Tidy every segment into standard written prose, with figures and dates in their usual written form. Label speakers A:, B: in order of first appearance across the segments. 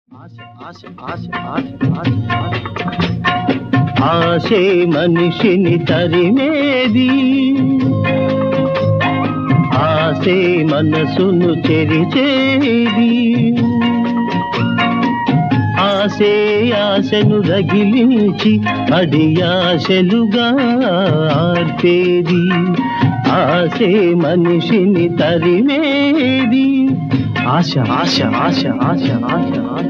A: ఆశే మనిషిని తరిమేది, ఆశే మనసును చెరిచేది. ఆశే ఆశను రగిలించి అడియాశలుగా ఆర్పేది. ఆశే మనిషిని తరిమేది. ఆశ ఆశ ఆశ ఆశ ఆశ ఆశ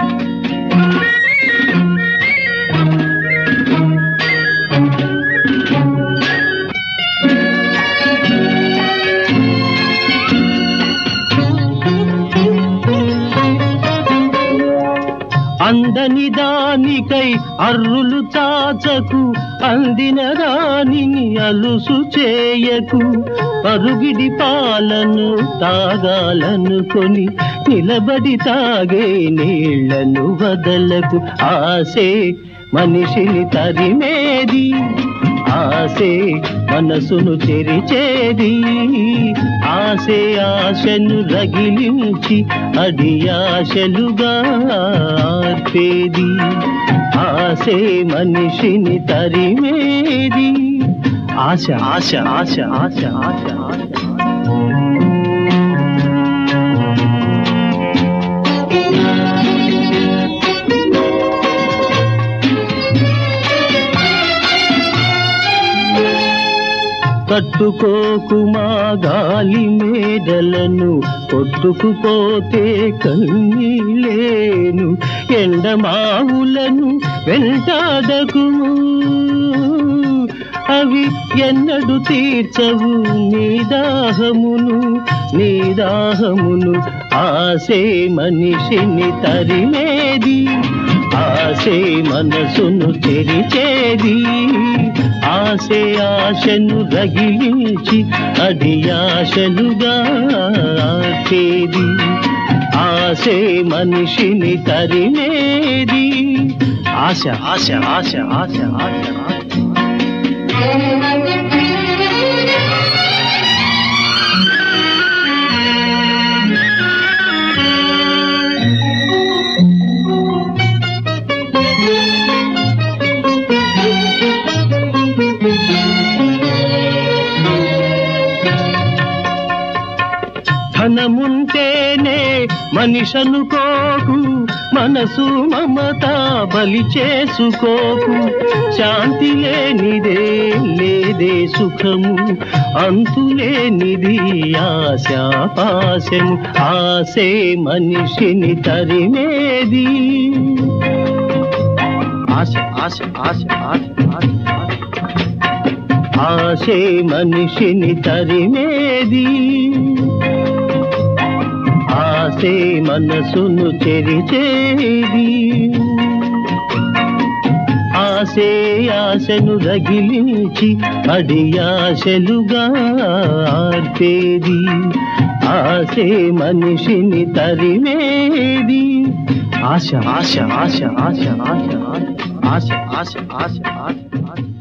A: అందని దానికై అర్రులు చాచకు, అందిన దానిని అలుసు చేయకు. పరుగిడి పాలను తాగాలనుకొని నిలబడి తాగే నీళ్లను వదలకు. ఆశే మనిషిని తరిమేది, ఆశే మనసును చెరిచేది. ఆశే ఆశను రగిలించి అడియాశలుగా ఆర్పేది. ఆశే మనిషిని తరిమేది. ఆశ ఆశ ఆశ ఆశ ఆశ ఆశ కట్టుకోకుమా గాలి మేడలను, కొట్టుకుపోతే కన్నీలేను. ఎండమావులను వెంటాడకుము, అవి ఎన్నడు తీర్చవు నీ దాహమును, నీ దాహమును. ఆశే మనిషిని తరిమేది, ఆశే మనసును చెరిచేది. ఆశే ఆశను రగిలించి అడియాశలుగా ఆర్పేది. ఆశే మనిషిని తరిమేది. ఆశ ఆశ ఆశ ఆశ ఆశ ఆశ ధనముంటేనే మనిషనుకోకు, మనసు మమత బలి చేసుకోకు. శాంతి లేనిదే లేదే సుఖము, అంతులేనిది ఆశాపాశము. ఆశే మనిషిని తరిమేది. ఆశ ఆశ ఆశ ఆశ ఆశ ఆశే మనిషిని తరిమేది. ఆశే మనసును చెరిచేది. ఆశే ఆశను రగిలించి అడియాశలుగా ఆర్పేది. ఆశే మనిషిని తరిమేది. ఆశ ఆశ ఆశ ఆశ ఆశ ఆశ ఆశ ఆశ ఆశ ఆశ ఆశ